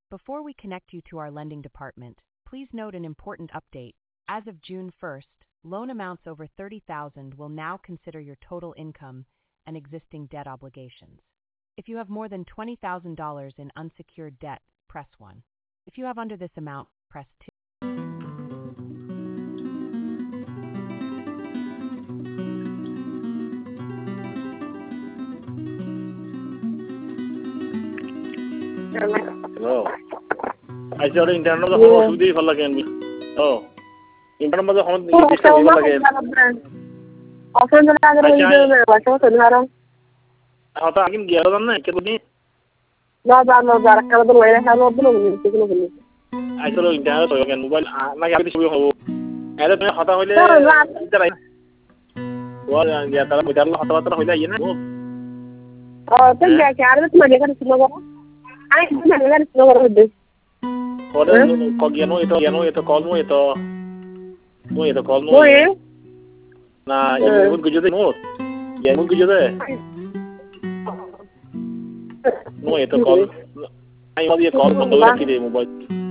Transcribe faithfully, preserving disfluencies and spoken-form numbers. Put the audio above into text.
Before we connect you to our lending department, please note an important update. As of June first, loan amounts over thirty thousand dollars will now consider your total income and existing debt obligations. If you have more than twenty thousand dollars in unsecured debt, press one. If you have under this amount, press two. Hello. I said internet the whole should be for like me. Oh. Internet the whole this for like. Often the other way to what was another. How to again get on that? Can be? No, no, no, that kind of the way I have no blue. I saw internet so again mobile like I show you. I don't know how to hold well, yeah, that's what I'm talking about. You know. Oh, think I can't make it. I can't know this. What is it? Call you know it, you know it, call me it, no it, call me. Nah, you would go to the north. Yeah, would go to there. No it, call. I want you to call from the mobile.